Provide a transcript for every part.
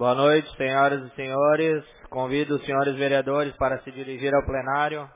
Boa noite, senhoras e senhores. Convido os senhores vereadores para se dirigir ao plenário.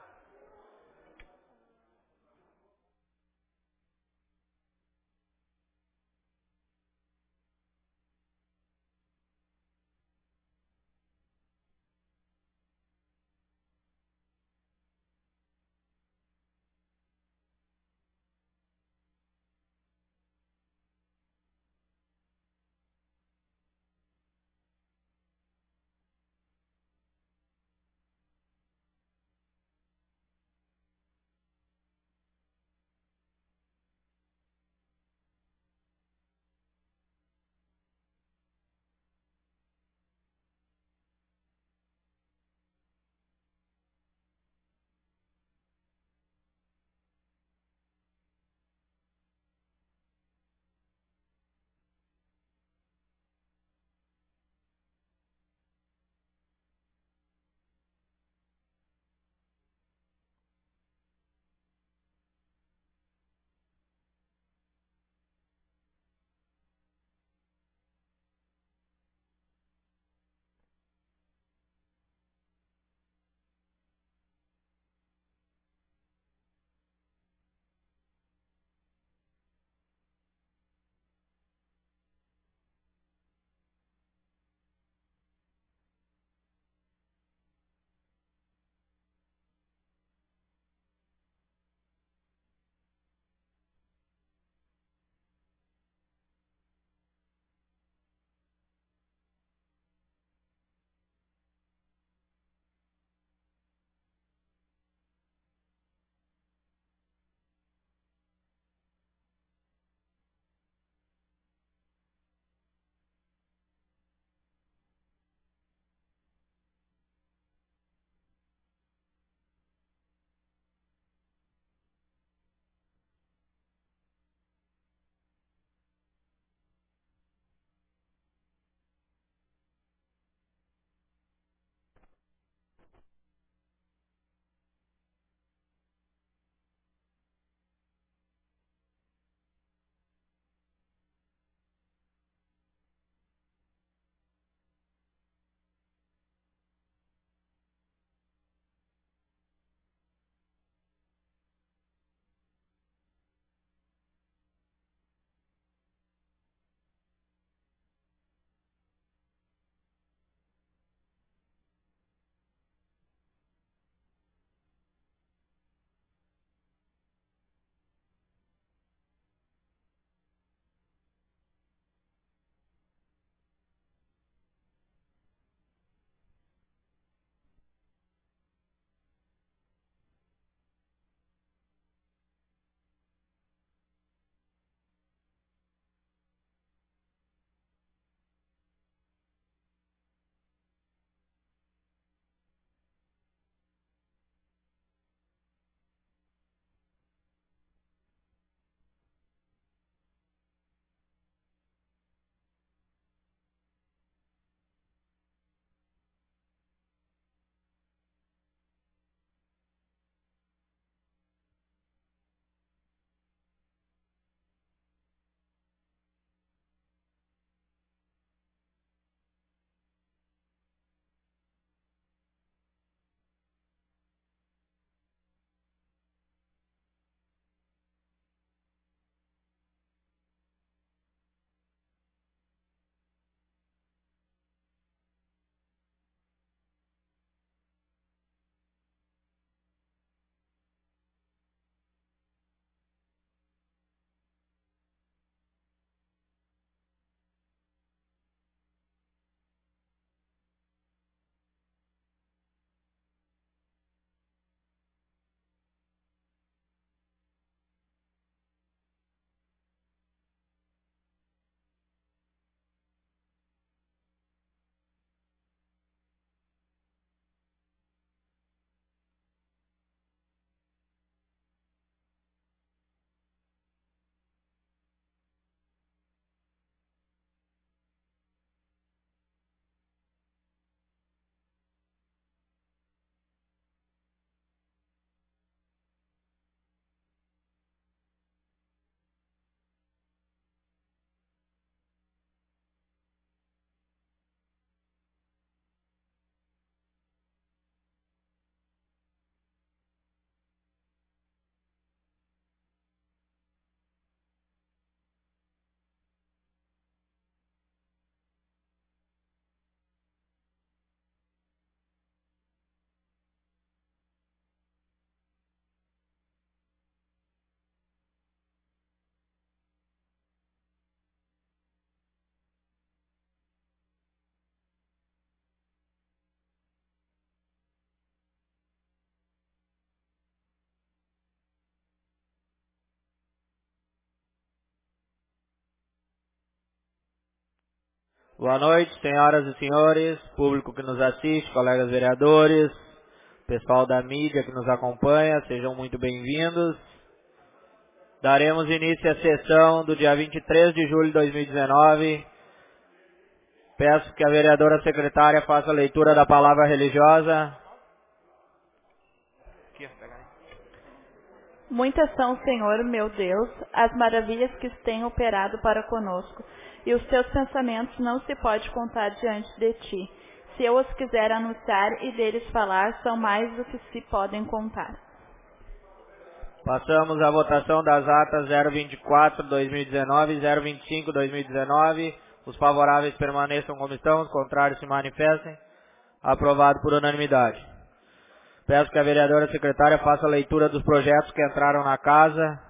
Boa noite, senhoras e senhores, público que nos assiste, colegas vereadores, pessoal da mídia que nos acompanha, sejam muito bem-vindos. Daremos início à sessão do dia 23 de julho de 2019. Peço que a vereadora secretária faça a leitura da palavra religiosa. Muitas são, Senhor, meu Deus, as maravilhas que têm operado para conosco, e os teus pensamentos não se pode contar diante de ti. Se eu os quiser anunciar e deles falar, são mais do que se podem contar. Passamos à votação das atas 024/2019 e 025/2019. Os favoráveis permaneçam como estão, os contrários se manifestem. Aprovado por unanimidade. Peço que a vereadora secretária faça a leitura dos projetos que entraram na casa.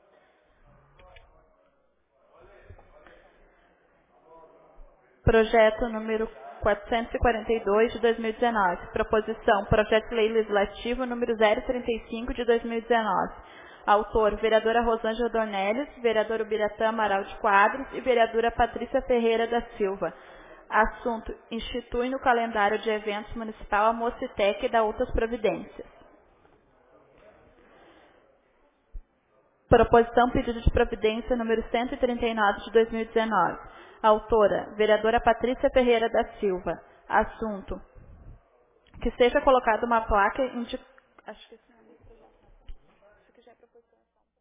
Projeto número 442 de 2019. Proposição, Projeto de Lei Legislativo número 035 de 2019. Autor, vereadora Rosângela Dornelles, vereador Ubiratã Amaral de Quadros e vereadora Patrícia Ferreira da Silva. Assunto, institui no calendário de eventos municipal a Mocitec e da outras providências. Proposição, pedido de providência número 139 de 2019. Autora, vereadora Patrícia Ferreira da Silva. Assunto, que seja colocada uma placa Acho que esse não é meu projeto. Isso aqui já é proposição.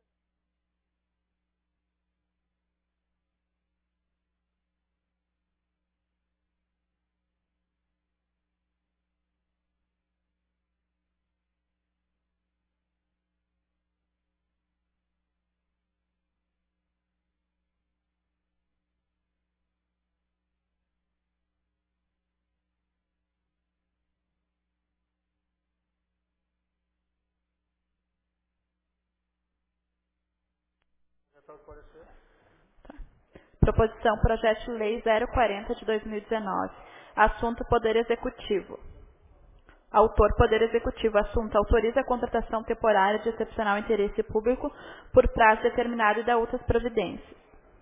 Proposição, projeto de lei 040 de 2019. Assunto, Poder Executivo. Autor, Poder Executivo. Assunto, autoriza a contratação temporária de excepcional interesse público por prazo determinado e da outras providências.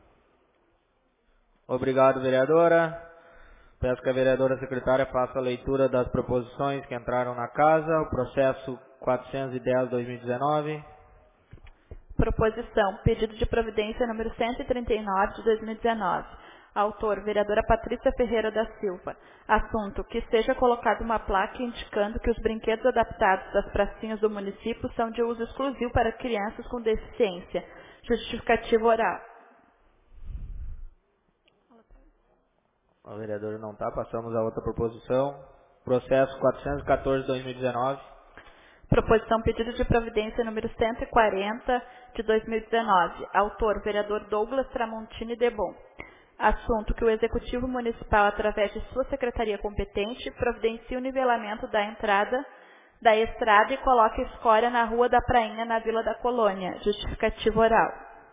Obrigado, vereadora. Peço que a vereadora secretária faça a leitura das proposições que entraram na casa. O processo 410/2019. Proposição, pedido de providência número 139 de 2019. Autor, vereadora Patrícia Ferreira da Silva. Assunto, que seja colocada uma placa indicando que os brinquedos adaptados das pracinhas do município são de uso exclusivo para crianças com deficiência. Justificativo oral. A vereadora não está. Passamos a outra proposição. Processo 414/2019. Proposição, pedido de providência número 140 de 2019. Autor, vereador Douglas Tramontini Debon. Assunto, que o Executivo Municipal, através de sua secretaria competente, providencie o nivelamento da entrada da estrada e coloque escória na Rua da Prainha, na Vila da Colônia. Justificativo oral.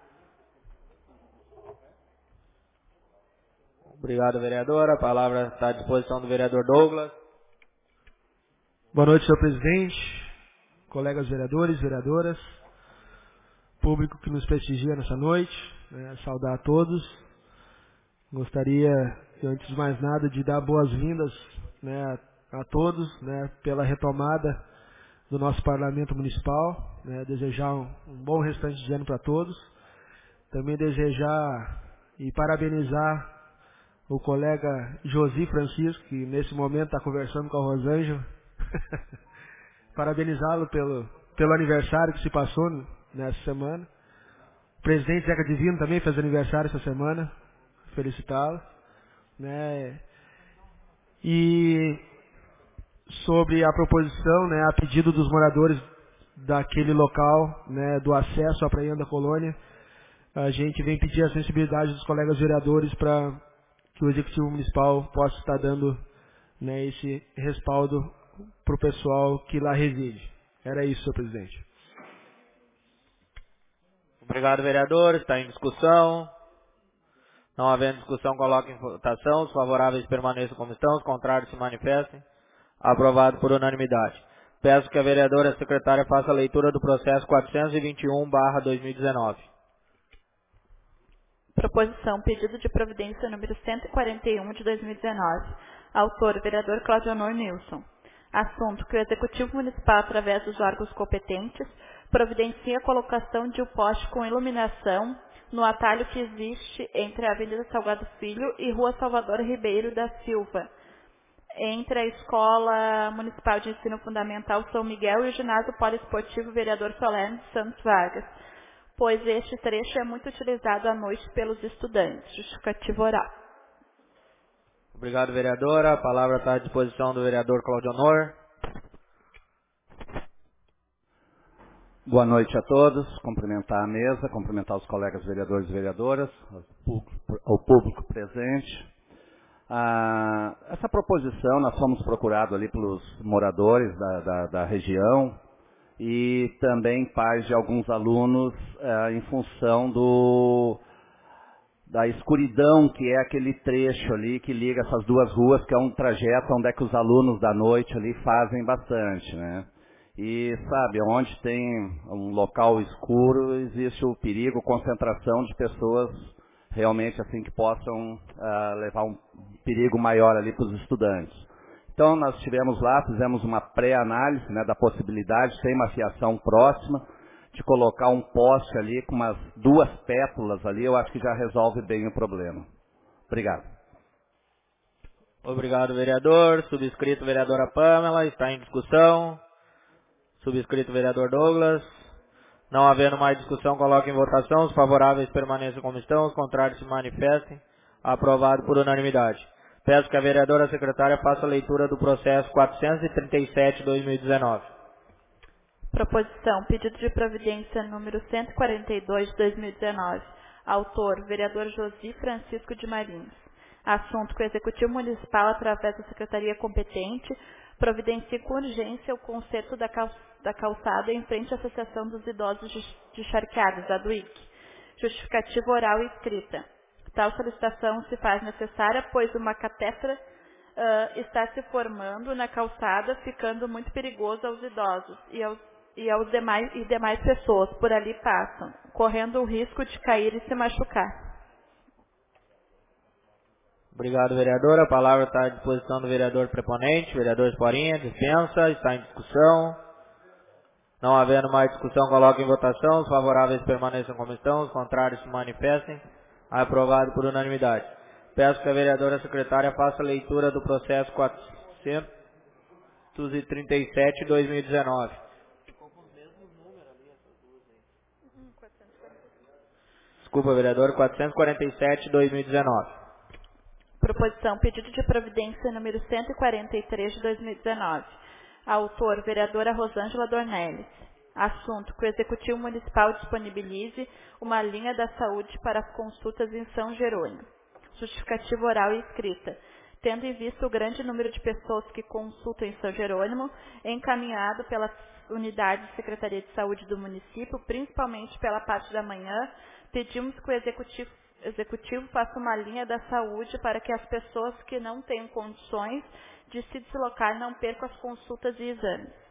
Obrigado, vereadora. A palavra está à disposição do vereador Douglas. Boa noite, senhor presidente, colegas vereadores, vereadoras, público que nos prestigia nessa noite, saudar a todos. Gostaria, antes de mais nada, de dar boas-vindas a todos pela retomada do nosso Parlamento Municipal, desejar um bom restante de ano para todos. Também desejar e parabenizar o colega Josi Francisco, que nesse momento está conversando com a Rosângela. Parabenizá-lo pelo aniversário que se passou nessa semana. O presidente Zeca Divino também fez aniversário essa semana. Felicitá-lo. E sobre a proposição, a pedido dos moradores daquele local, do acesso à Prainha da Colônia, a gente vem pedir a sensibilidade dos colegas vereadores para que o Executivo Municipal possa estar dando esse respaldo para o pessoal que lá reside. Era isso, senhor presidente. Obrigado, vereador. Está em discussão. Não havendo discussão, coloque em votação. Os favoráveis permaneçam como estão, os contrários se manifestem. Aprovado por unanimidade. Peço que a vereadora secretária faça a leitura do processo 421/2019. Proposição, pedido de providência número 141 de 2019. Autor, vereador Cláudio Honor Nilson. Assunto, que o Executivo Municipal, através dos órgãos competentes, providencia a colocação de um poste com iluminação no atalho que existe entre a Avenida Salgado Filho e Rua Salvador Ribeiro da Silva, entre a Escola Municipal de Ensino Fundamental São Miguel e o Ginásio Poliesportivo Vereador Solerno de Santos Vargas, pois este trecho é muito utilizado à noite pelos estudantes. Justificativa oral. Obrigado, vereadora. A palavra está à disposição do vereador Cláudio Honor. Boa noite a todos. Cumprimentar a mesa, cumprimentar os colegas vereadores e vereadoras, ao público presente. Essa proposição, nós fomos procurados ali pelos moradores da região e também pais de alguns alunos em função da escuridão que é aquele trecho ali que liga essas duas ruas, que é um trajeto onde é que os alunos da noite ali fazem bastante, né? E sabe, onde tem um local escuro, existe o perigo, concentração de pessoas realmente assim que possam levar um perigo maior ali para os estudantes. Então nós estivemos lá, fizemos uma pré-análise, né, da possibilidade, tem uma fiação próxima, de colocar um poste ali com umas 2 pétalas ali, eu acho que já resolve bem o problema. Obrigado. Obrigado, vereador. Subscrito, vereadora Pamela. Está em discussão. Subscrito, vereador Douglas. Não havendo mais discussão, coloque em votação. Os favoráveis permaneçam como estão, os contrários se manifestem. Aprovado por unanimidade. Peço que a vereadora secretária faça a leitura do processo 437/2019. Proposição, pedido de providência número 142 de 2019. Autor, vereador Josi Francisco de Marins. Assunto, que o Executivo Municipal, através da Secretaria competente, providencie com urgência o conserto da calçada em frente à Associação dos Idosos de Charqueadas, a DUIC. Justificativa oral e escrita. Tal solicitação se faz necessária, pois uma catetra está se formando na calçada, ficando muito perigoso aos idosos e demais pessoas por ali passam, correndo o risco de cair e se machucar. Obrigado, vereador. A palavra está à disposição do vereador preponente, vereador Esporinha, dispensa, está em discussão. Não havendo mais discussão, coloque em votação. Os favoráveis permaneçam como estão, os contrários se manifestem. Aprovado por unanimidade. Peço que a vereadora secretária faça a leitura do processo 437/2019. Desculpa, vereador, 447/2019. Proposição, pedido de providência número 143 de 2019. Autor, vereadora Rosângela Dornelles. Assunto, que o Executivo Municipal disponibilize uma linha da saúde para as consultas em São Jerônimo. Justificativa oral e escrita. Tendo em vista o grande número de pessoas que consultam em São Jerônimo, encaminhado pela unidade de Secretaria de Saúde do município, principalmente pela parte da manhã, pedimos que o Executivo faça uma linha da saúde para que as pessoas que não tenham condições de se deslocar não percam as consultas e exames.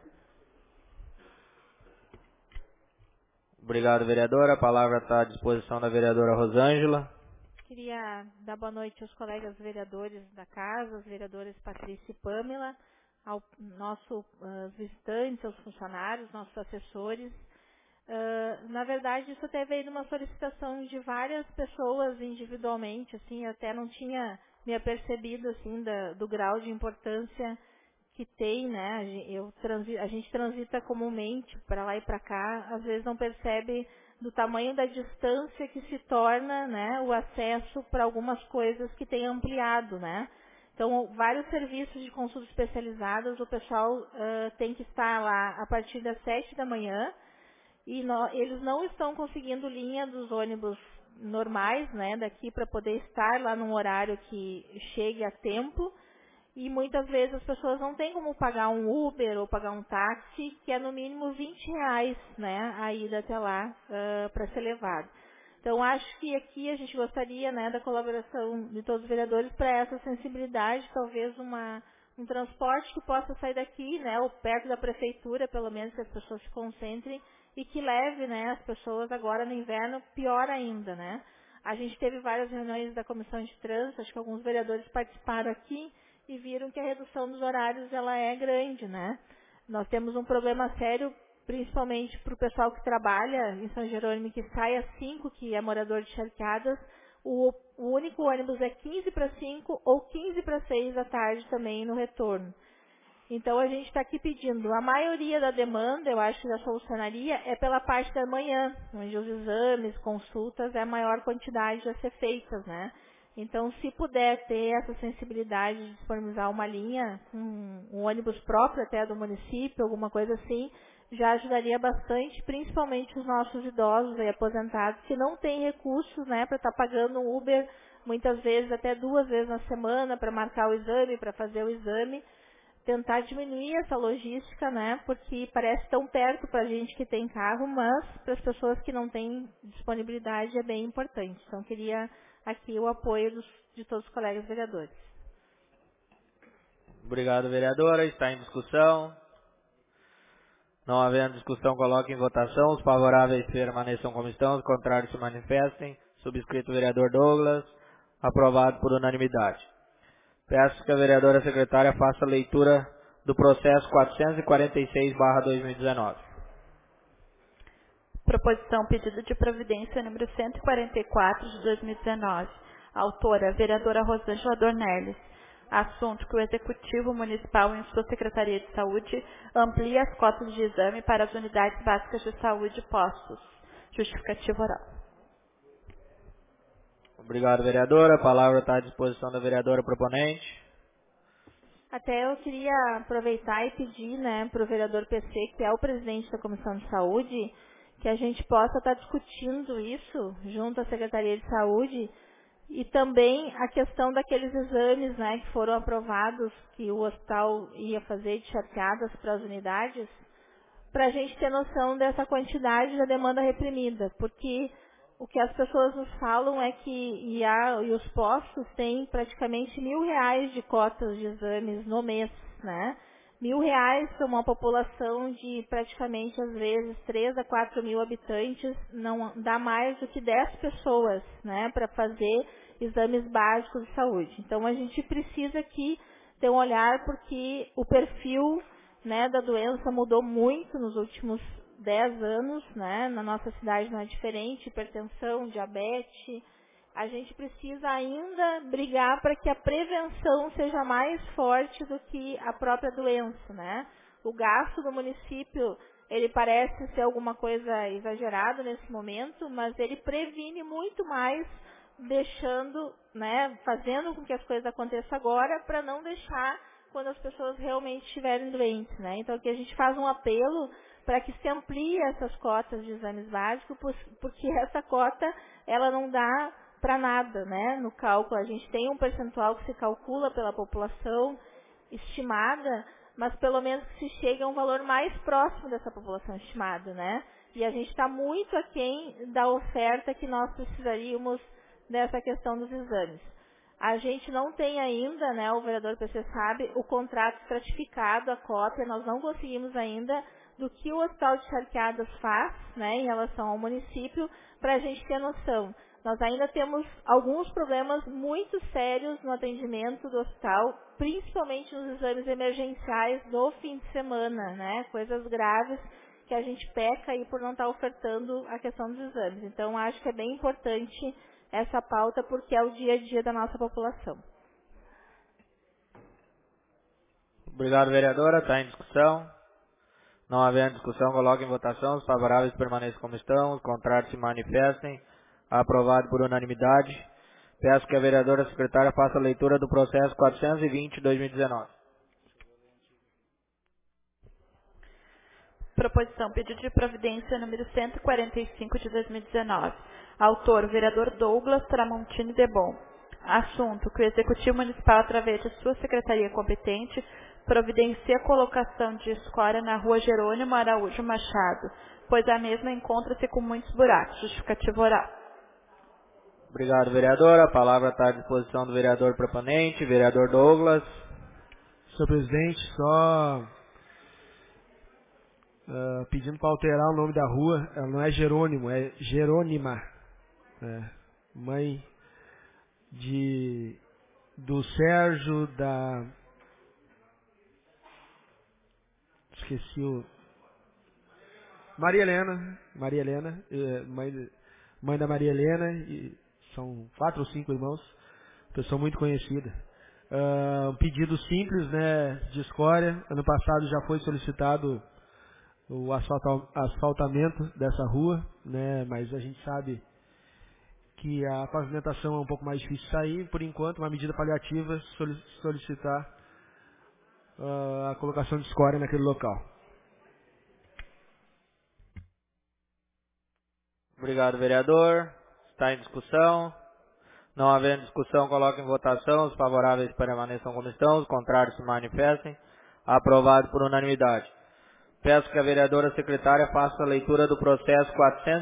Obrigado, vereadora. A palavra está à disposição da vereadora Rosângela. Queria dar boa noite aos colegas vereadores da casa, as vereadoras Patrícia e Pamela, aos nossos visitantes, aos funcionários, nossos assessores. Na verdade, isso até veio de uma solicitação de várias pessoas individualmente, assim, eu até não tinha me apercebido, assim, do grau de importância que tem, né? A gente transita comumente para lá e para cá, às vezes não percebe do tamanho da distância que se torna, né, o acesso para algumas coisas que tem ampliado, né? Então, vários serviços de consulta especializadas, o pessoal tem que estar lá a partir das 7 da manhã, e eles não estão conseguindo linha dos ônibus normais, né, daqui para poder estar lá num horário que chegue a tempo, e muitas vezes as pessoas não têm como pagar um Uber ou pagar um táxi, que é no mínimo R$20, né, a ida até lá para ser levado. Então, acho que aqui a gente gostaria, né, da colaboração de todos os vereadores para essa sensibilidade, talvez um transporte que possa sair daqui, né, ou perto da prefeitura, pelo menos que as pessoas se concentrem, e que leve, né, as pessoas agora no inverno, pior ainda, né. A gente teve várias reuniões da Comissão de Trânsito, acho que alguns vereadores participaram aqui e viram que a redução dos horários ela é grande, né? Nós temos um problema sério, principalmente para o pessoal que trabalha em São Jerônimo, que sai às 5, que é morador de Charqueadas, o único ônibus é 15 para 5 ou 15 para 6 da tarde também no retorno. Então, a gente está aqui pedindo, a maioria da demanda, eu acho que da solucionaria, é pela parte da manhã, onde os exames, consultas, é a maior quantidade a ser feitas, né? Então, se puder ter essa sensibilidade de disponibilizar uma linha, um ônibus próprio até do município, alguma coisa assim, já ajudaria bastante, principalmente os nossos idosos e aposentados, que não têm recursos, né, para estar pagando um Uber, muitas vezes até 2 vezes na semana, para marcar o exame, para fazer o exame, tentar diminuir essa logística, né? Porque parece tão perto para a gente que tem carro, mas para as pessoas que não têm disponibilidade é bem importante. Então, queria aqui o apoio de todos os colegas vereadores. Obrigado, vereadora. Está em discussão. Não havendo discussão, coloque em votação. Os favoráveis permaneçam como estão, os contrários se manifestem. Subscrito vereador Douglas. Aprovado por unanimidade. Peço que a vereadora secretária faça a leitura do processo 446/2019. Proposição pedido de providência número 144 de 2019. Autora, vereadora Rosângela Dornelles. Assunto que o Executivo Municipal, em sua Secretaria de Saúde, amplia as cotas de exame para as unidades básicas de saúde e postos. Justificativa oral. Obrigado, vereadora. A palavra está à disposição da vereadora proponente. Até eu queria aproveitar e pedir, né, para o vereador PC, que é o presidente da Comissão de Saúde, que a gente possa estar discutindo isso junto à Secretaria de Saúde e também a questão daqueles exames, né, que foram aprovados, que o hospital ia fazer de charqueadas para as unidades, para a gente ter noção dessa quantidade da demanda reprimida, porque o que as pessoas nos falam é que e os postos têm praticamente R$1.000 de cotas de exames no mês, né? R$1.000 para uma população de praticamente, às vezes, 3 a 4 mil habitantes, não dá mais do que 10 pessoas, né, para fazer exames básicos de saúde. Então, a gente precisa aqui ter um olhar porque o perfil, né, da doença mudou muito nos últimos 10 anos, né? Na nossa cidade não é diferente, hipertensão, diabetes. A gente precisa ainda brigar para que a prevenção seja mais forte do que a própria doença, né? O gasto do município, ele parece ser alguma coisa exagerada nesse momento, mas ele previne muito mais, deixando, né, fazendo com que as coisas aconteçam agora, para não deixar quando as pessoas realmente estiverem doentes, né? Então, aqui a gente faz um apelo para que se amplie essas cotas de exames básicos, porque essa cota, ela não dá para nada, né? No cálculo, a gente tem um percentual que se calcula pela população estimada, mas pelo menos que se chegue a um valor mais próximo dessa população estimada, né? E a gente está muito aquém da oferta que nós precisaríamos nessa questão dos exames. A gente não tem ainda, né, o vereador PC sabe, o contrato estratificado, a cópia, nós não conseguimos ainda do que o Hospital de Charqueadas faz, né, em relação ao município, para a gente ter noção. Nós ainda temos alguns problemas muito sérios no atendimento do hospital, principalmente nos exames emergenciais do fim de semana, né, coisas graves que a gente peca aí por não estar ofertando a questão dos exames. Então, acho que é bem importante essa pauta porque é o dia a dia da nossa população. Obrigado, vereadora. Está em discussão. Não havendo discussão, coloque em votação. Os favoráveis permaneçam como estão. Os contrários se manifestem. Aprovado por unanimidade. Peço que a vereadora secretária faça a leitura do processo 420/2019. Proposição pedido de providência número 145 de 2019. Autor, vereador Douglas Tramontini de Bom. Assunto, que o Executivo Municipal, através de sua secretaria competente, providencia a colocação de escória na rua Jerônimo Araújo Machado, pois a mesma encontra-se com muitos buracos. Justificativa oral. Obrigado, vereadora. A palavra está à disposição do vereador proponente, vereador Douglas. Senhor presidente, só pedindo para alterar o nome da rua. Ela não é Jerônimo, é Jerônima. mãe do Sérgio, esqueci o... Maria Helena, mãe da Maria Helena, e são 4 ou 5 irmãos, pessoa muito conhecida. Um pedido simples, né, de escória. Ano passado já foi solicitado o asfaltamento dessa rua, né, mas a gente sabe que a pavimentação é um pouco mais difícil de sair. Por enquanto, uma medida paliativa, solicitar a colocação de escória naquele local. Obrigado, vereador. Está em discussão. Não havendo discussão, coloco em votação. Os favoráveis permaneçam como estão, os contrários se manifestem. Aprovado por unanimidade. Peço que a vereadora secretária faça a leitura do processo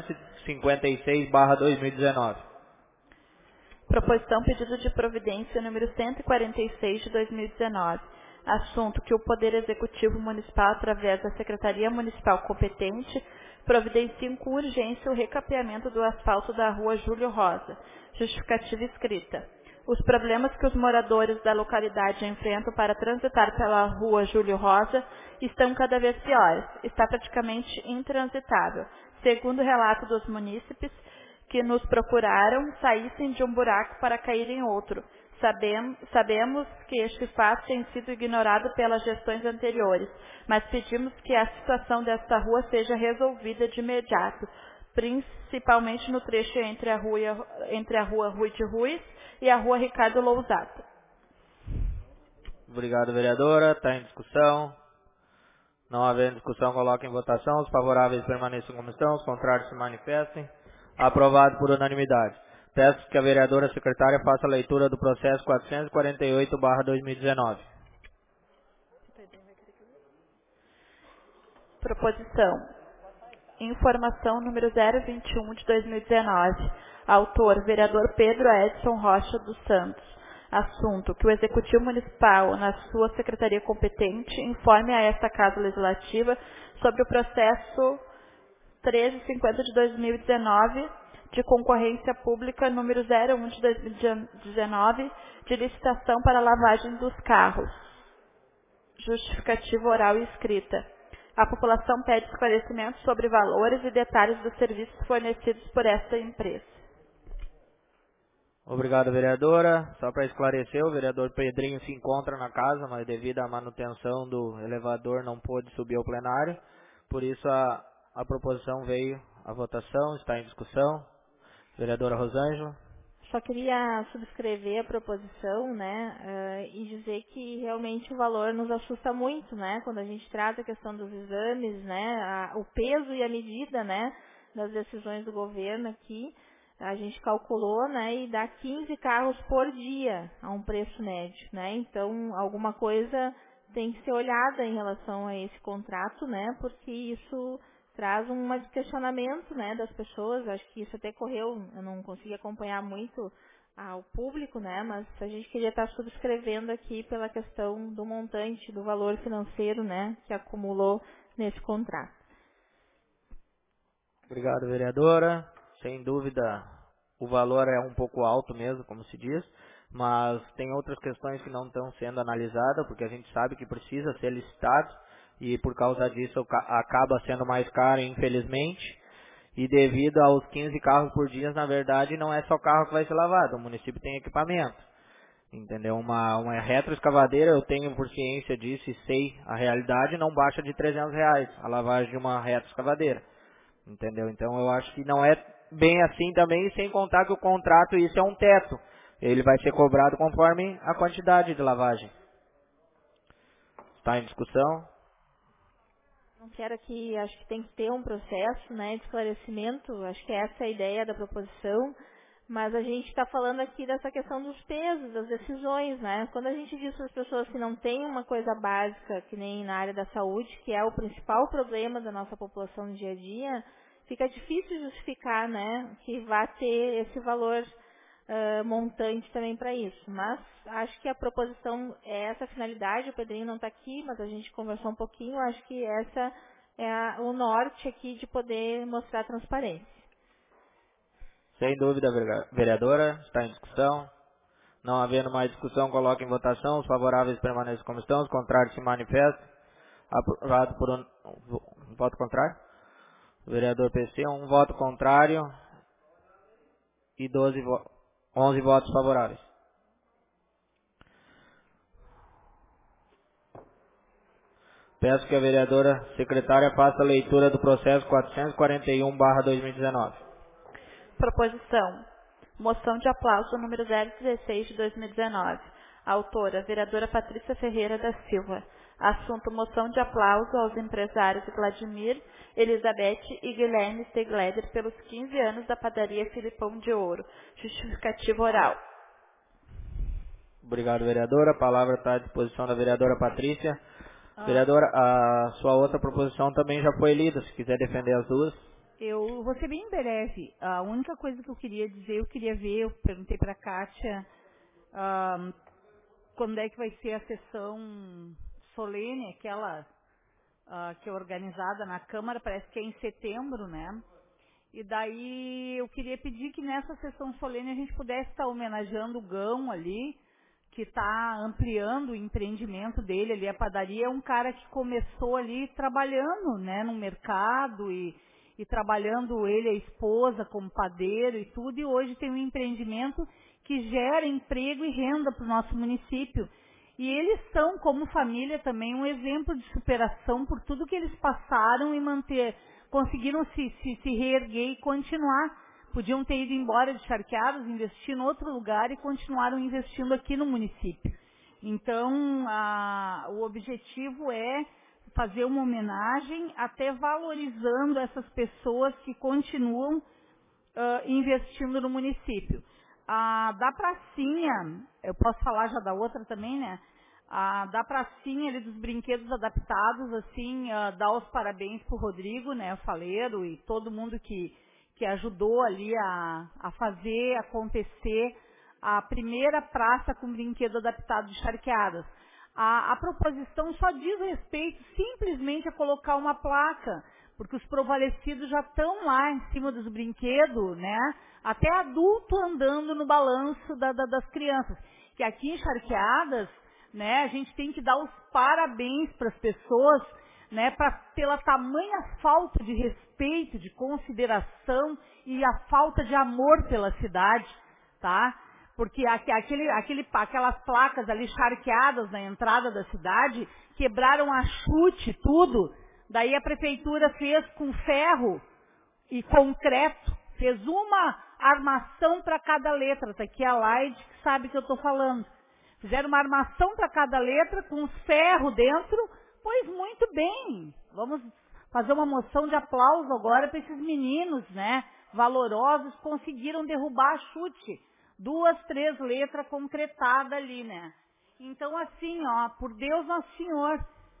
456/2019. Proposição pedido de providência número 146 de 2019. Assunto que o Poder Executivo Municipal, através da Secretaria Municipal competente, providencia com urgência o recapeamento do asfalto da rua Júlio Rosa. Justificativa escrita. Os problemas que os moradores da localidade enfrentam para transitar pela rua Júlio Rosa estão cada vez piores. Está praticamente intransitável. Segundo o relato dos munícipes que nos procuraram, saíssem de um buraco para cair em outro. Sabemos que este fato tem sido ignorado pelas gestões anteriores, mas pedimos que a situação desta rua seja resolvida de imediato, principalmente no trecho entre a rua Rui de Ruiz e a rua Ricardo Lousato. Obrigado, vereadora. Está em discussão. Não havendo discussão, coloco em votação. Os favoráveis permaneçam como estão, os contrários se manifestem. Aprovado por unanimidade. Peço que a vereadora secretária faça a leitura do processo 448/2019. Proposição. Informação número 021 de 2019. Autor, vereador Pedro Edson Rocha dos Santos. Assunto, que o Executivo Municipal, na sua secretaria competente, informe a esta Casa Legislativa sobre o processo 1350 de 2019, de concorrência pública número 01 de 2019, de licitação para lavagem dos carros. Justificativa oral e escrita. A população pede esclarecimentos sobre valores e detalhes dos serviços fornecidos por esta empresa. Obrigado, vereadora. Só para esclarecer, o vereador Pedrinho se encontra na casa, mas devido à manutenção do elevador não pôde subir ao plenário. Por isso a proposição veio à votação, está em discussão. Vereadora Rosângela. Só queria subscrever a proposição, né, e dizer que realmente o valor nos assusta muito, né, quando a gente trata a questão dos exames, né, o peso e a medida, né, das decisões do governo aqui, a gente calculou, né, e dá 15 carros por dia a um preço médio, né, então alguma coisa tem que ser olhada em relação a esse contrato, né, porque isso traz um questionamento, né, das pessoas. Acho que isso até correu, eu não consegui acompanhar muito ao público, né, mas a gente queria estar subscrevendo aqui pela questão do montante, do valor financeiro, né, que acumulou nesse contrato. Obrigado, vereadora. Sem dúvida, o valor é um pouco alto mesmo, como se diz, mas tem outras questões que não estão sendo analisadas, porque a gente sabe que precisa ser licitado, e por causa disso acaba sendo mais caro, infelizmente. E devido aos 15 carros por dia, na verdade, não é só carro que vai ser lavado, o município tem equipamento. Entendeu? Uma retroescavadeira, eu tenho por ciência disso e sei a realidade, não baixa de R$300 a lavagem de uma retroescavadeira. Entendeu? Então eu acho que não é bem assim também, sem contar que o contrato, isso é um teto. Ele vai ser cobrado conforme a quantidade de lavagem. Está em discussão? Não quero aqui, acho que tem que ter um processo, né, de esclarecimento, acho que essa é a ideia da proposição, mas a gente está falando aqui dessa questão dos pesos, das decisões, né, quando a gente diz para as pessoas que não tem uma coisa básica, que nem na área da saúde, que é o principal problema da nossa população no dia a dia, fica difícil justificar, né, que vá ter esse valor montante também para isso. Mas acho que a proposição é essa finalidade, o Pedrinho não está aqui, mas a gente conversou um pouquinho, acho que essa é o norte aqui de poder mostrar transparência. Sem dúvida, vereadora. Está em discussão. Não havendo mais discussão, coloque em votação. Os favoráveis permaneçam como estão. Os contrários se manifestam. Aprovado por um voto contrário. Vereador PC, um voto contrário e 11 votos favoráveis. Peço que a vereadora secretária faça a leitura do processo 441/2019. Proposição. Moção de aplauso número 016 de 2019. Autora, vereadora Patrícia Ferreira da Silva. Assunto: moção de aplauso aos empresários Vladimir, Elizabeth e Guilherme Stegleder pelos 15 anos da padaria Filipão de Ouro. Justificativa oral. Obrigado, vereadora. A palavra está à disposição da vereadora Patrícia. Vereadora, a sua outra proposição também já foi lida. Se quiser defender as duas. Eu vou ser bem breve. A única coisa que eu queria dizer, eu perguntei para a Kátia quando é que vai ser a sessão solene, aquela que é organizada na Câmara, parece que é em setembro, né? E daí eu queria pedir que nessa sessão solene a gente pudesse estar homenageando o Gão ali, que está ampliando o empreendimento dele ali. A padaria é um cara que começou ali trabalhando, né, no mercado e trabalhando ele e a esposa como padeiro e tudo, e hoje tem um empreendimento que gera emprego e renda para o nosso município. E eles são, como família, também um exemplo de superação por tudo que eles passaram e conseguiram se reerguer e continuar. Podiam ter ido embora de Charqueadas, investir em outro lugar e continuaram investindo aqui no município. Então, o objetivo é fazer uma homenagem, até valorizando essas pessoas que continuam investindo no município. Da pracinha, eu posso falar já da outra também, né? Da pracinha ali dos brinquedos adaptados, assim, dar os parabéns pro Rodrigo, né, Faleiro, e todo mundo que ajudou ali a fazer acontecer a primeira praça com brinquedo adaptado de Charqueadas. A proposição só diz respeito simplesmente a colocar uma placa, porque os provalecidos já estão lá em cima dos brinquedos, né? Até adulto andando no balanço das crianças. Que aqui em Charqueadas, né, a gente tem que dar os parabéns para as pessoas, né, pela tamanha falta de respeito, de consideração e a falta de amor pela cidade, tá? Porque aquelas placas ali charqueadas na entrada da cidade, quebraram a chute, tudo. Daí a prefeitura fez com ferro e concreto, fez uma armação para cada letra. Tá aqui a Laide que sabe o que eu estou falando. Fizeram uma armação para cada letra com ferro dentro. Pois muito bem, vamos fazer uma moção de aplauso agora para esses meninos, né, valorosos, conseguiram derrubar a chute. 2, 3 letras concretadas ali, né. Então assim, por Deus Nosso Senhor,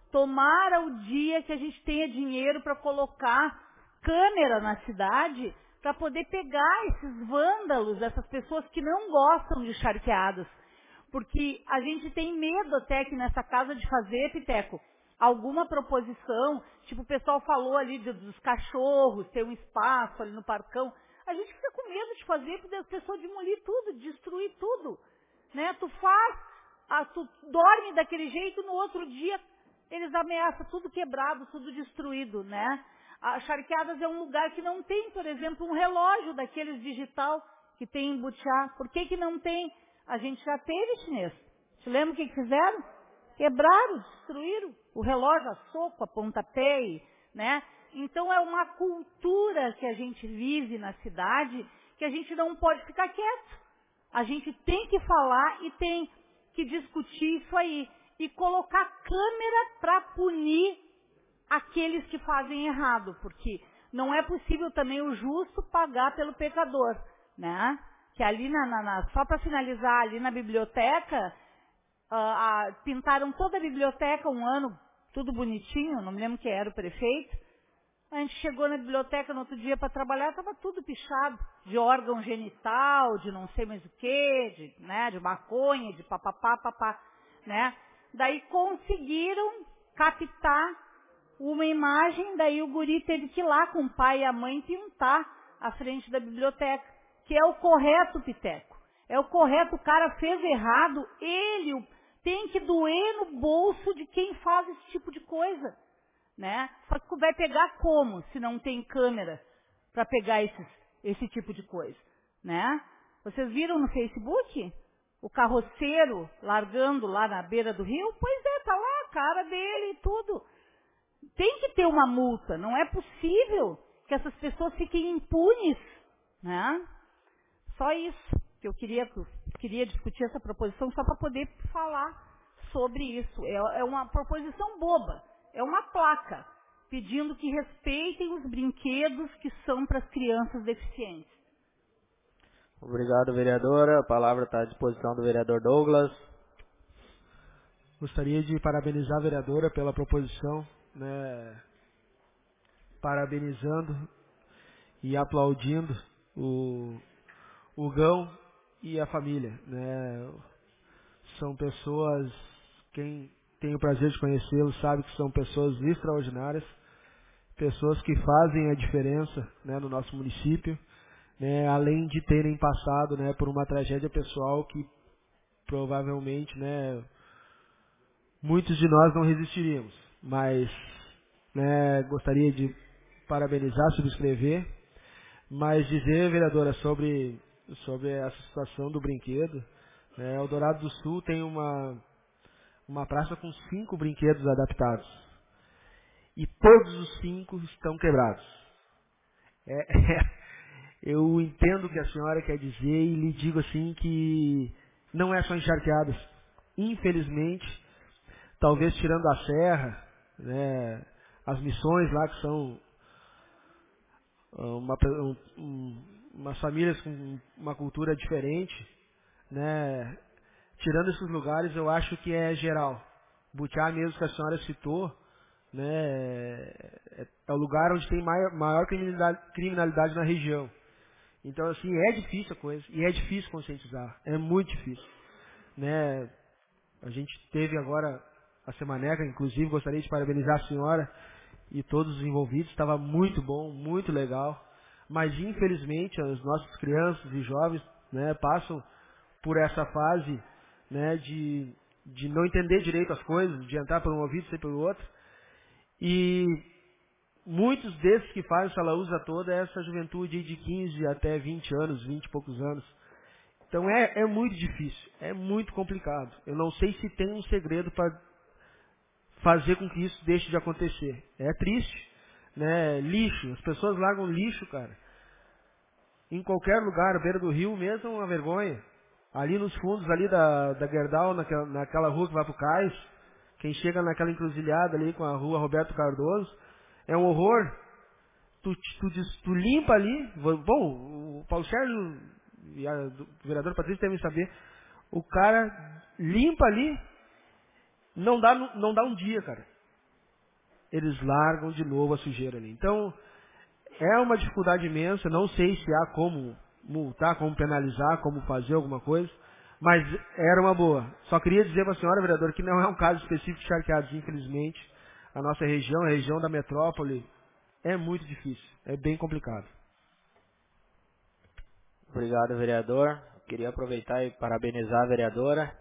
tomara o dia que a gente tenha dinheiro para colocar câmera na cidade, para poder pegar esses vândalos, essas pessoas que não gostam de Charqueadas. Porque a gente tem medo até aqui nessa casa de fazer, Piteco, alguma proposição, tipo o pessoal falou ali dos cachorros, ter um espaço ali no parcão. A gente fica com medo de fazer, porque as pessoas demolir tudo, destruir tudo, né? Tu dorme daquele jeito, no outro dia eles ameaçam tudo quebrado, tudo destruído, né? A Charqueadas é um lugar que não tem, por exemplo, um relógio daqueles digital que tem em Butiá. Por que não tem? A gente já teve, chinês. Você lembra o que fizeram? Quebraram, destruíram o relógio a soco, a pontapé, né? Então é uma cultura que a gente vive na cidade que a gente não pode ficar quieto. A gente tem que falar e tem que discutir isso aí. E colocar câmera para punir aqueles que fazem errado. Porque não é possível também o justo pagar pelo pecador, né? Que ali, só para finalizar, ali na biblioteca, pintaram toda a biblioteca um ano, tudo bonitinho, não me lembro quem era o prefeito. A gente chegou na biblioteca no outro dia para trabalhar, estava tudo pichado, de órgão genital, de não sei mais o quê, de maconha, de papapá, né? Daí conseguiram captar uma imagem, daí o guri teve que ir lá com o pai e a mãe pintar a frente da biblioteca. que é o correto, Piteco. É o correto, o cara fez errado, ele tem que doer no bolso de quem faz esse tipo de coisa, né? Só que vai pegar como, se não tem câmera para pegar esse tipo de coisa, né? Vocês viram no Facebook? O carroceiro largando lá na beira do rio? Pois é, tá lá a cara dele e tudo. Tem que ter uma multa, não é possível que essas pessoas fiquem impunes, né? Só isso que eu queria discutir essa proposição só para poder falar sobre isso. É uma proposição boba, é uma placa pedindo que respeitem os brinquedos que são para as crianças deficientes. Obrigado, vereadora. A palavra está à disposição do vereador Douglas. Gostaria de parabenizar a vereadora pela proposição, né, parabenizando e aplaudindo o Gão e a família, né? São pessoas, quem tem o prazer de conhecê-los sabe que são pessoas extraordinárias, pessoas que fazem a diferença, né, no nosso município, né, além de terem passado, né, por uma tragédia pessoal que provavelmente, né, muitos de nós não resistiríamos, mas, né, gostaria de parabenizar, subscrever, mas dizer, vereadora, sobre essa situação do brinquedo, né, Eldorado do Sul tem uma praça com 5 brinquedos adaptados e todos os 5 estão quebrados. Eu entendo o que a senhora quer dizer e lhe digo assim que não é só encharqueadas. Infelizmente, talvez tirando a serra, né, as missões lá que são umas famílias com uma cultura diferente, né, tirando esses lugares eu acho que é geral. Butiá mesmo que a senhora citou, né, é o lugar onde tem maior criminalidade na região. Então, assim, é difícil a coisa, e é difícil conscientizar, é muito difícil, né? A gente teve agora a Semaneca, inclusive, gostaria de parabenizar a senhora e todos os envolvidos, estava muito bom, muito legal, mas infelizmente as nossas crianças e jovens, né, passam por essa fase, né, de não entender direito as coisas, de entrar por um ouvido e sair pelo outro, e muitos desses que fazem essa laúza toda é essa juventude de 15 até 20 anos, 20 e poucos anos. Então é muito difícil, é muito complicado. Eu não sei se tem um segredo para fazer com que isso deixe de acontecer. É triste, né? Lixo, as pessoas largam lixo, cara. Em qualquer lugar, à beira do rio mesmo é uma vergonha. Ali nos fundos ali da Gerdau, naquela rua que vai pro Cais, quem chega naquela encruzilhada ali com a rua Roberto Cardoso, é um horror. Tu limpa ali. Bom, o Paulo Sérgio e o vereador Patrício devem saber. O cara limpa ali, não dá um dia, cara. Eles largam de novo a sujeira ali. Então, é uma dificuldade imensa. Não sei se há como multar, como penalizar, como fazer alguma coisa. Mas era uma boa. Só queria dizer para a senhora, vereador, que não é um caso específico de charqueados, infelizmente. A nossa região, a região da metrópole, é muito difícil. É bem complicado. Obrigado, vereador. Queria aproveitar e parabenizar a vereadora.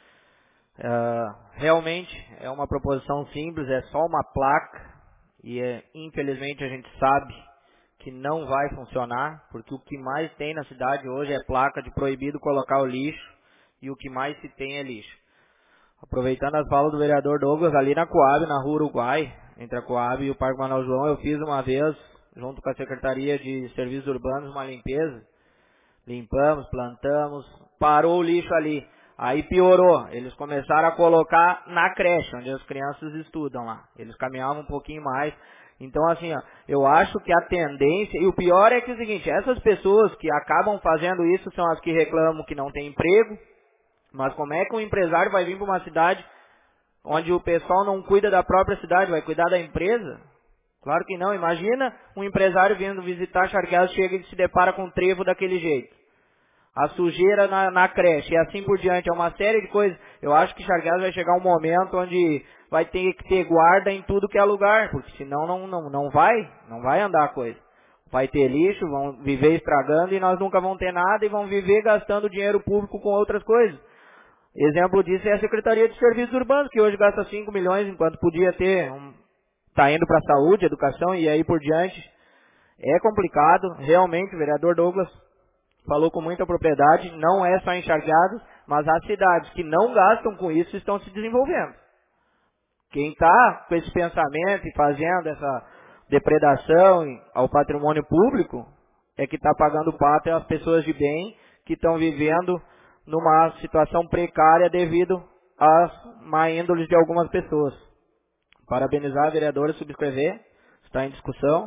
Realmente é uma proposição simples, é só uma placa e infelizmente a gente sabe que não vai funcionar, porque o que mais tem na cidade hoje é placa de proibido colocar o lixo e o que mais se tem é lixo. Aproveitando as falas do vereador Douglas, ali na Coab, na Rua Uruguai, entre a Coab e o Parque Manuel João, eu fiz uma vez, junto com a Secretaria de Serviços Urbanos, uma limpeza. Limpamos, plantamos, parou o lixo ali. Aí piorou, eles começaram a colocar na creche, onde as crianças estudam lá. Eles caminhavam um pouquinho mais. Então, assim, ó, eu acho que a tendência, e o pior é que é o seguinte, essas pessoas que acabam fazendo isso são as que reclamam que não tem emprego, mas como é que um empresário vai vir para uma cidade onde o pessoal não cuida da própria cidade, vai cuidar da empresa? Claro que não. Imagina um empresário vindo visitar Charqueadas, chega e se depara com um trevo daquele jeito. A sujeira na creche e assim por diante. É uma série de coisas. Eu acho que Charqueadas vai chegar um momento onde vai ter que ter guarda em tudo que é lugar, porque senão não vai andar a coisa. vai ter lixo, vão viver estragando e nós nunca vamos ter nada e vão viver gastando dinheiro público com outras coisas. Exemplo disso é a Secretaria de Serviços Urbanos, que hoje gasta 5 milhões, enquanto podia ter, está indo para saúde, educação e aí por diante. É complicado, realmente, o vereador Douglas falou com muita propriedade, não é só enxargados, mas as cidades que não gastam com isso estão se desenvolvendo. Quem está com esse pensamento e fazendo essa depredação ao patrimônio público é que está pagando o pato, é as pessoas de bem que estão vivendo numa situação precária devido às má índoles de algumas pessoas. Parabenizar a vereadora, subscrever, está em discussão.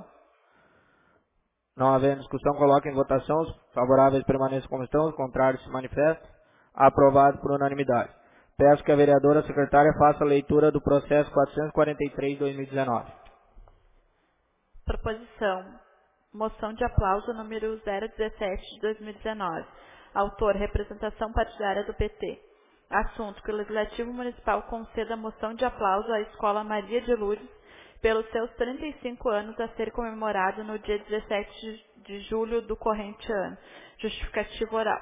Não havendo discussão, coloca em votação. Os favoráveis permaneçam como estão, os contrários se manifestam. Aprovado por unanimidade. Peço que a vereadora secretária faça a leitura do processo 443 de 2019. Proposição. Moção de aplauso número 017 de 2019. Autor, representação partidária do PT. Assunto, que o Legislativo Municipal conceda moção de aplauso à Escola Maria de Lourdes pelos seus 35 anos a ser comemorado no dia 17 de julho do corrente ano. Justificativo oral.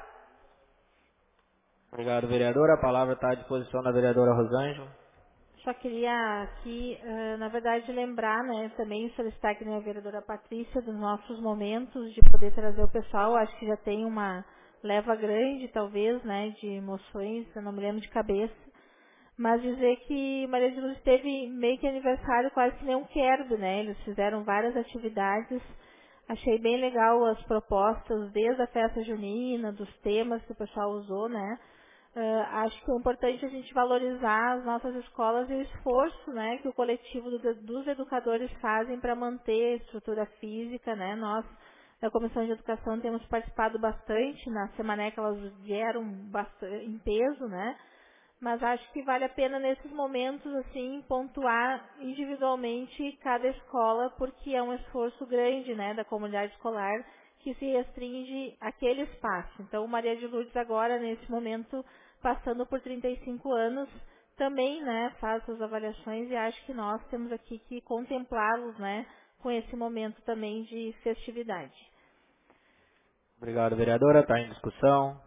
Obrigado, vereadora. A palavra está à disposição da vereadora Rosângela. Só queria aqui, na verdade, lembrar, né, também solicitar aqui a vereadora Patrícia dos nossos momentos de poder trazer o pessoal. Acho que já tem uma leva grande, talvez, né, de emoções, eu não me lembro de cabeça. Mas dizer que Maria de Lourdes teve meio que aniversário quase que nem um querdo, né? Eles fizeram várias atividades. Achei bem legal as propostas, desde a festa junina, dos temas que o pessoal usou, né? Acho que é importante a gente valorizar as nossas escolas e o esforço, né, que o coletivo dos educadores fazem para manter a estrutura física, né? Nós, da Comissão de Educação, temos participado bastante. Na Semaneca elas vieram bastante, em peso, né? Mas acho que vale a pena nesses momentos, assim, pontuar individualmente cada escola, porque é um esforço grande, né, da comunidade escolar que se restringe àquele espaço. Então, Maria de Lourdes agora, nesse momento, passando por 35 anos, também, né, faz suas avaliações e acho que nós temos aqui que contemplá-los, né, com esse momento também de festividade. Obrigado, vereadora. Está em discussão.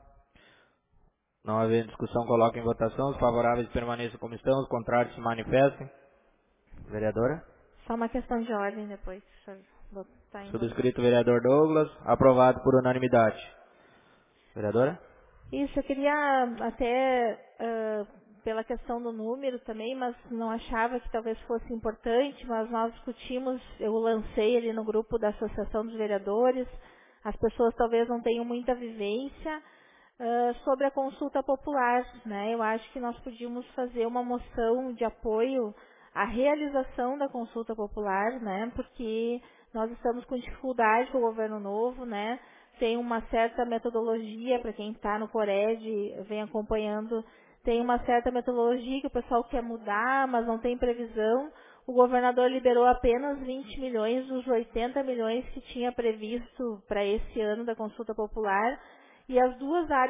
Não havendo discussão, coloca em votação. Os favoráveis permaneçam como estão, os contrários se manifestem. Vereadora? Só uma questão de ordem depois, se o senhor botar em votação. Subscrito vereador Douglas. Aprovado por unanimidade. Vereadora? Isso, eu queria até, pela questão do número também, mas não achava que talvez fosse importante, mas nós discutimos, eu lancei ali no grupo da Associação dos Vereadores, as pessoas talvez não tenham muita vivência, sobre a consulta popular, né? Eu acho que nós podíamos fazer uma moção de apoio à realização da consulta popular, né? Porque nós estamos com dificuldade com o governo novo, né? Tem uma certa metodologia, para quem está no Cored, vem acompanhando, tem uma certa metodologia que o pessoal quer mudar, mas não tem previsão. O governador liberou apenas 20 milhões dos 80 milhões que tinha previsto para esse ano da consulta popular. E as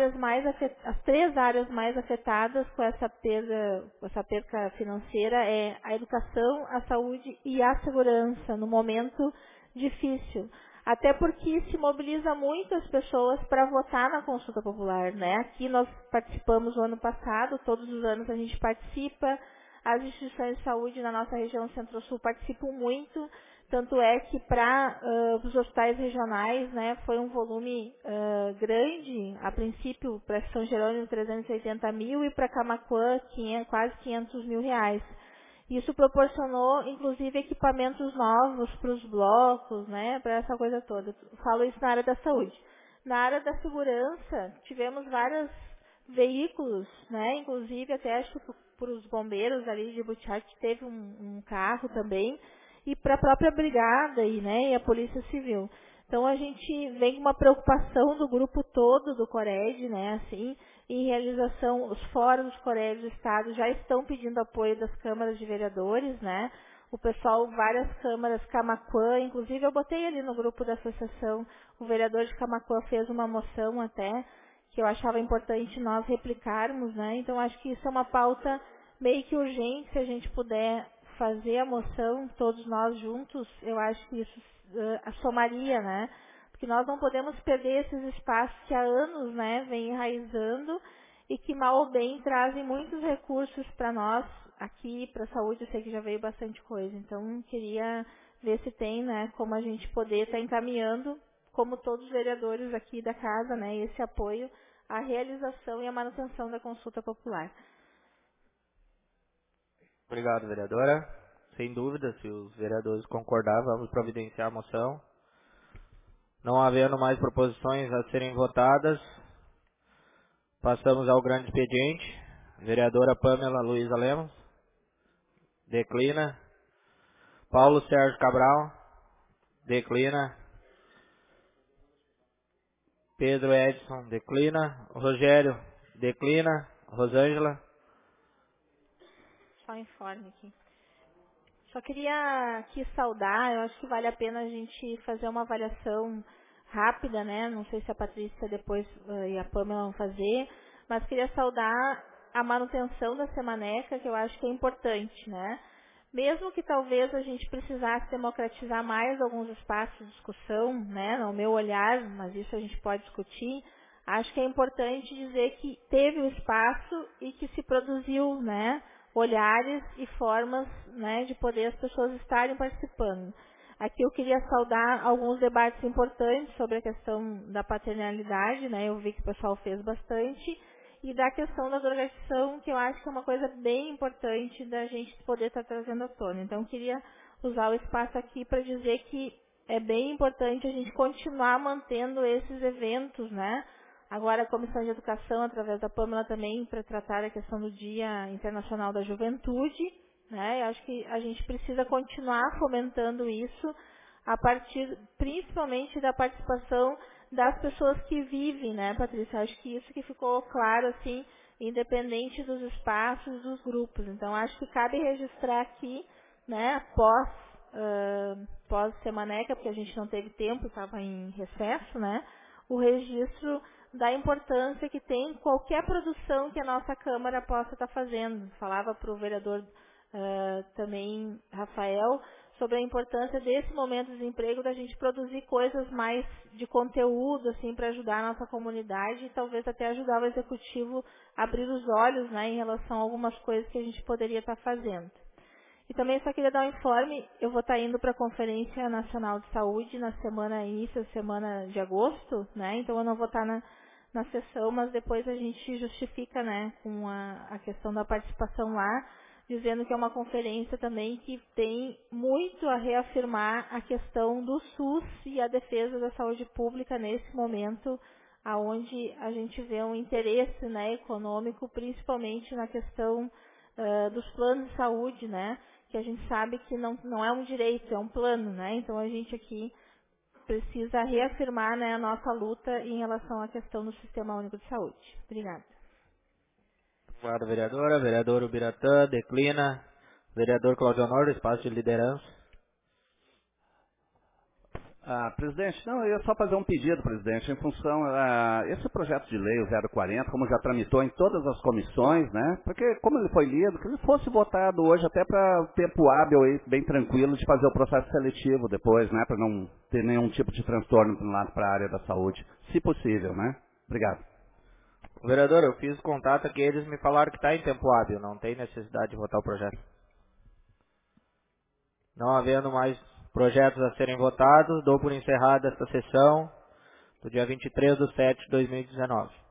três áreas mais afetadas com essa perca financeira é a educação, a saúde e a segurança, no momento difícil. Até porque se mobiliza muitas pessoas para votar na consulta popular, né? Aqui nós participamos o ano passado, todos os anos a gente participa, as instituições de saúde na nossa região Centro-Sul participam muito, tanto é que para os hospitais regionais, né, foi um volume grande, a princípio para São Jerônimo 380 mil e para Camaquã quase 500 mil reais. Isso proporcionou, inclusive, equipamentos novos para os blocos, né, para essa coisa toda. Falo isso na área da saúde. Na área da segurança, tivemos vários veículos, né, inclusive até acho que para os bombeiros ali de Butiá, que teve um carro também, e para a própria brigada e a Polícia Civil. Então, a gente vem com uma preocupação do grupo todo do Cored, né, assim, em realização, os fóruns do Cored do Estado já estão pedindo apoio das câmaras de vereadores, né, o pessoal, várias câmaras, Camaquã, inclusive eu botei ali no grupo da associação, o vereador de Camaquã fez uma moção até, que eu achava importante nós replicarmos, né, então acho que isso é uma pauta meio que urgente, se a gente puder fazer a moção, todos nós juntos, eu acho que isso somaria, né? Porque nós não podemos perder esses espaços que há anos, né, vem enraizando e que mal ou bem trazem muitos recursos para nós aqui, para a saúde. Eu sei que já veio bastante coisa, então queria ver se tem, né, como a gente poder estar encaminhando, como todos os vereadores aqui da casa, né, esse apoio à realização e à manutenção da consulta popular. Obrigado, vereadora. Sem dúvida, se os vereadores concordar, vamos providenciar a moção. Não havendo mais proposições a serem votadas, passamos ao grande expediente. Vereadora Pâmela Luiza Lemos. Declina. Paulo Sérgio Cabral. Declina. Pedro Edson. Declina. Rogério. Declina. Rosângela. Só informe aqui. Só queria aqui saudar, eu acho que vale a pena a gente fazer uma avaliação rápida, né? Não sei se a Patrícia depois e a Pâmela vão fazer, mas queria saudar a manutenção da Semaneca, que eu acho que é importante, né? Mesmo que talvez a gente precisasse democratizar mais alguns espaços de discussão, né? No meu olhar, mas isso a gente pode discutir. Acho que é importante dizer que teve o espaço e que se produziu, né, olhares e formas, né, de poder as pessoas estarem participando. Aqui eu queria saudar alguns debates importantes sobre a questão da paternalidade, né, eu vi que o pessoal fez bastante, e da questão da drogadição, que eu acho que é uma coisa bem importante da gente poder estar trazendo à tona. Então, eu queria usar o espaço aqui para dizer que é bem importante a gente continuar mantendo esses eventos, né? Agora, a Comissão de Educação, através da Pâmela também, para tratar a questão do Dia Internacional da Juventude, né? Eu acho que a gente precisa continuar fomentando isso, a partir, principalmente, da participação das pessoas que vivem, né, Patrícia? Acho que isso que ficou claro, assim, independente dos espaços, dos grupos. Então, acho que cabe registrar aqui, né, pós Semaneca, porque a gente não teve tempo, estava em recesso, né, o registro da importância que tem qualquer produção que a nossa Câmara possa estar fazendo. Falava para o vereador também, Rafael, sobre a importância desse momento de desemprego, da gente produzir coisas mais de conteúdo, assim, para ajudar a nossa comunidade e talvez até ajudar o Executivo a abrir os olhos, né, em relação a algumas coisas que a gente poderia estar fazendo. E também só queria dar um informe, eu vou estar indo para a Conferência Nacional de Saúde na semana, início da semana de agosto, né, então eu não vou estar na sessão, mas depois a gente justifica, né, com a questão da participação lá, dizendo que é uma conferência também que tem muito a reafirmar a questão do SUS e a defesa da saúde pública nesse momento, aonde a gente vê um interesse, né, econômico, principalmente na questão dos planos de saúde, né, que a gente sabe que não é um direito, é um plano, né, então a gente aqui precisa reafirmar, né, a nossa luta em relação à questão do Sistema Único de Saúde. Obrigada. Obrigado, vereadora. Vereador Ubiratã, declina. Vereador Claudio Honor, espaço de liderança. Presidente, não, eu ia só fazer um pedido, presidente, em função, esse projeto de lei, o 040, como já tramitou em todas as comissões, né, porque como ele foi lido, que ele fosse votado hoje até para tempo hábil aí, bem tranquilo, de fazer o processo seletivo depois, né, para não ter nenhum tipo de transtorno para a área da saúde, se possível, né. Obrigado. Vereador, eu fiz contato aqui, eles me falaram que está em tempo hábil, não tem necessidade de votar o projeto. Não havendo mais projetos a serem votados, dou por encerrada esta sessão do dia 23/7/2019.